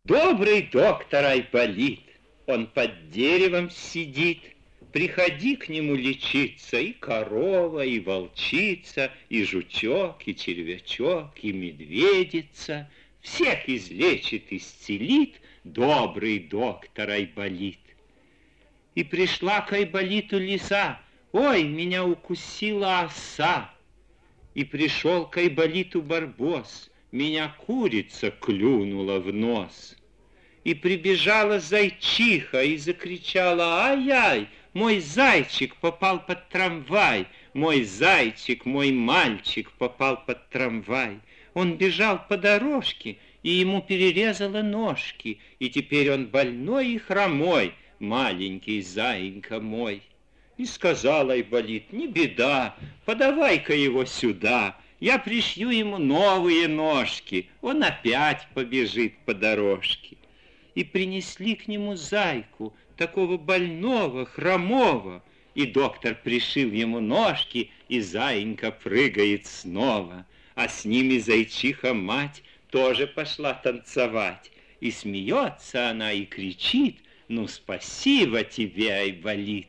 Добрый доктор Айболит, он под деревом сидит. Приходи к нему лечиться, и корова, и волчица, и жучок, и червячок, и медведица. Всех излечит, исцелит добрый доктор Айболит. И пришла к Айболиту лиса: ой, меня укусила оса. И пришел к Айболиту барбос: меня курица клюнула в нос. И прибежала зайчиха и закричала: ай-яй, мой зайчик попал под трамвай, мой зайчик, мой мальчик попал под трамвай. Он бежал по дорожке, и ему перерезало ножки, и теперь он больной и хромой, маленький заинька мой. И сказал Айболит: не беда, подавай-ка его сюда, я пришью ему новые ножки, он опять побежит по дорожке. И принесли к нему зайку, такого больного, хромого, и доктор пришил ему ножки, и заинька прыгает снова, а с ними зайчиха-мать тоже пошла танцевать. И смеется она и кричит: ну, спасибо тебе, Айболит.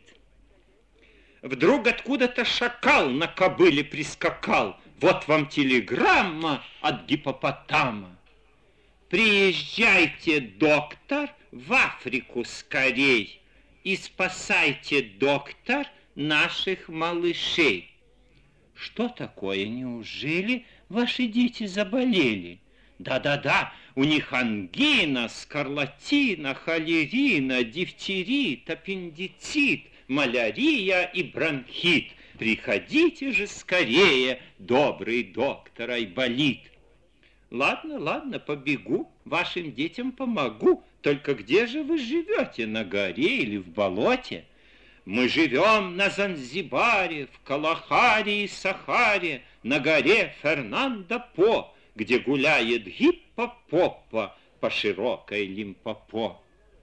Вдруг откуда-то шакал на кобыле прискакал: вот вам телеграмма от гиппопотама. Приезжайте, доктор, в Африку скорей и спасайте, доктор, наших малышей. Что такое? Неужели ваши дети заболели? Да-да-да, у них ангина, скарлатина, холерина, дифтерит, аппендицит, малярия и бронхит. Приходите же скорее, добрый доктор Айболит. Ладно, ладно, побегу, вашим детям помогу. Только где же вы живете, на горе или в болоте? Мы живем на Занзибаре, в Калахаре и Сахаре, на горе Фернандо-По, где гуляет гиппопопа по широкой Лимпопо.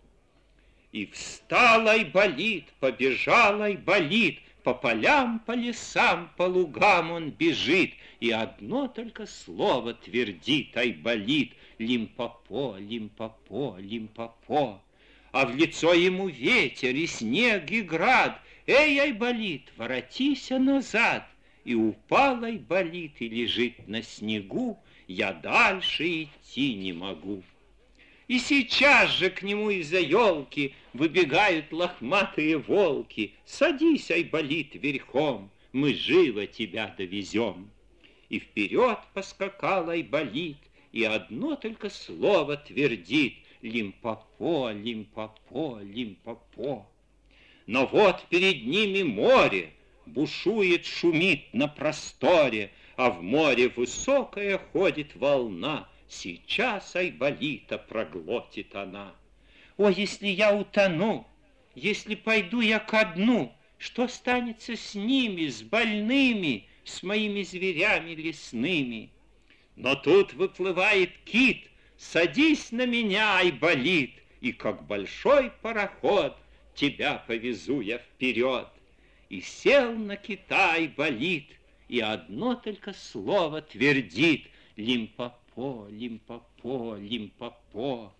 И встал Айболит, побежал Айболит, по полям, по лесам, по лугам он бежит, и одно только слово твердит Айболит: Лимпопо, Лимпопо, Лимпопо. А в лицо ему ветер и снег и град: эй, Айболит, воротися назад. И упал Айболит и лежит на снегу: я дальше идти не могу. И сейчас же к нему из-за елки выбегают лохматые волки: садись, Айболит, верхом, мы живо тебя довезем. И вперед поскакал Айболит, и одно только слово твердит: Лимпопо, Лимпопо, Лимпопо. Но вот перед ними море, бушует, шумит на просторе, а в море высокая ходит волна. Сейчас Айболита проглотит она. О, если я утону, если пойду я ко дну, что станется с ними, с больными, с моими зверями лесными? Но тут выплывает кит: садись на меня, Айболит, и как большой пароход тебя повезу я вперед. И сел на кита Айболит, и одно только слово твердит: Лимпопо, Лимпопо, Лимпопо.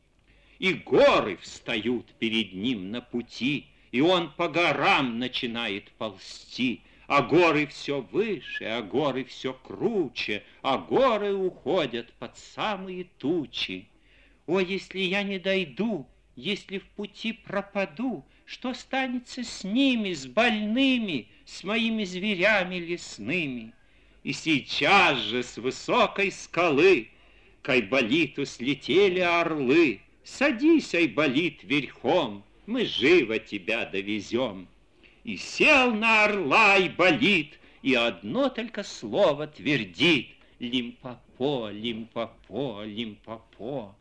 И горы встают перед ним на пути, и он по горам начинает ползти, а горы все выше, а горы все круче, а горы уходят под самые тучи. О, если я не дойду, если в пути пропаду, что станется с ними, с больными, с моими зверями лесными? И сейчас же с высокой скалы к Айболиту слетели орлы: садись, Айболит, верхом, мы живо тебя довезем. И сел на орла Айболит, и одно только слово твердит: Лимпопо, Лимпопо, Лимпопо.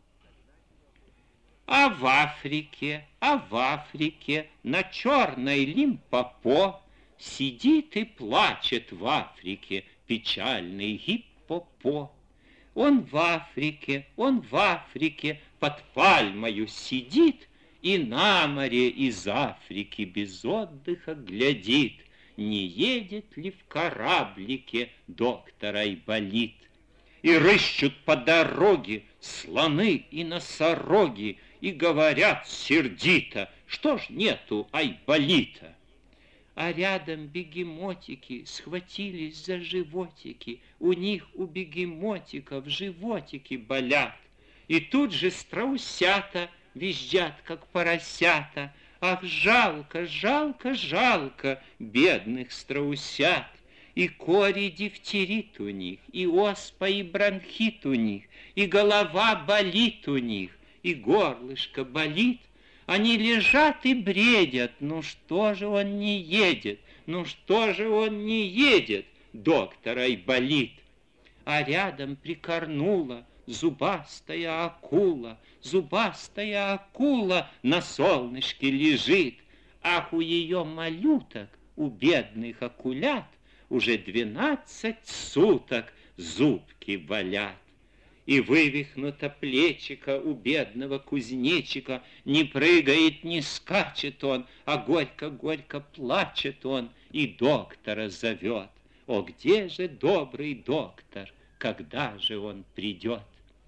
А в Африке, на черной Лимпопо сидит и плачет в Африке печальный гиппопо. Он в Африке, под пальмою сидит и на море из Африки без отдыха глядит, не едет ли в кораблике доктор Айболит. И рыщут по дороге слоны и носороги, и говорят сердито, что ж нету Айболита. А рядом бегемотики схватились за животики, у них, у бегемотиков, животики болят. И тут же страусята визжат, как поросята. Ах, жалко, жалко, жалко бедных страусят. И кори дифтерит у них, и оспа, и бронхит у них, и голова болит у них, и горлышко болит. Они лежат и бредят, ну что же он не едет, ну что же он не едет, доктор Айболит. А рядом прикорнула зубастая акула, зубастая акула на солнышке лежит. Ах, у ее малюток, у бедных акулят, уже 12 суток зубки болят. И вывихнуто плечико у бедного кузнечика, не прыгает, не скачет он, а горько-горько плачет он и доктора зовет. О, где же добрый доктор, когда же он придет?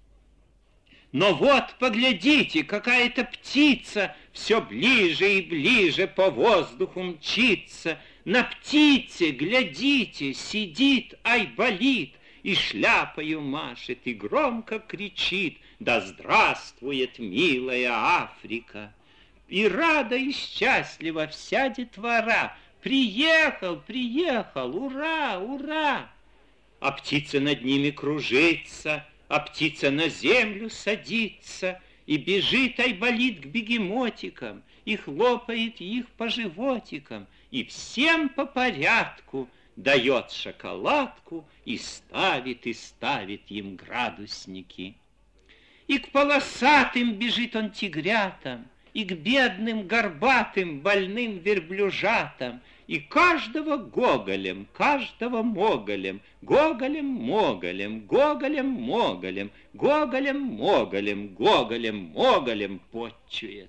Но вот, поглядите, какая-то птица все ближе и ближе по воздуху мчится. На птице, глядите, сидит Айболит, и шляпою машет, и громко кричит: да здравствует милая Африка! И рада и счастлива вся детвора: приехал, приехал, ура, ура! А птица над ними кружится, а птица на землю садится, и бежит Айболит к бегемотикам, и хлопает их по животикам, и всем по порядку дает шоколадку и ставит им градусники. И к полосатым бежит он тигрятам, и к бедным горбатым больным верблюжатам, и каждого гоголем, каждого моголем, гоголем-моголем, гоголем-моголем, гоголем-моголем, гоголем-моголем почует.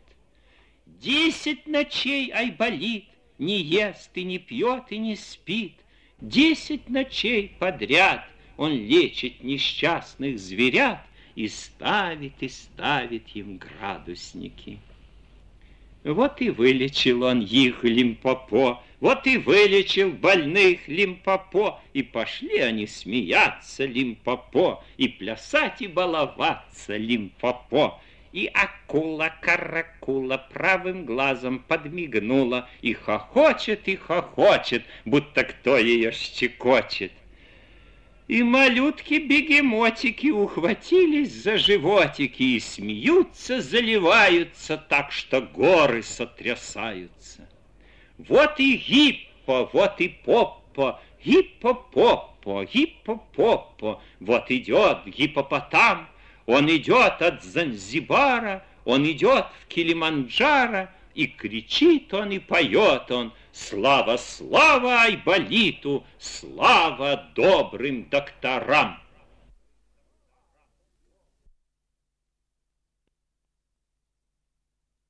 10 ночей Айболит не ест и не пьет и не спит. 10 ночей подряд он лечит несчастных зверят и ставит им градусники. Вот и вылечил он их, Лимпопо, вот и вылечил больных Лимпопо, и пошли они смеяться, Лимпопо, и плясать и баловаться, Лимпопо. И акула-каракула правым глазом подмигнула и хохочет, будто кто ее щекочет. И малютки-бегемотики ухватились за животики и смеются, заливаются так, что горы сотрясаются. Вот и гиппо, вот и поппо, гиппо-поппо, гиппо-поппо, вот идет гиппопотам. Он идет от Занзибара, он идет в Килиманджаро, и кричит он, и поет он: слава, слава Айболиту, слава добрым докторам!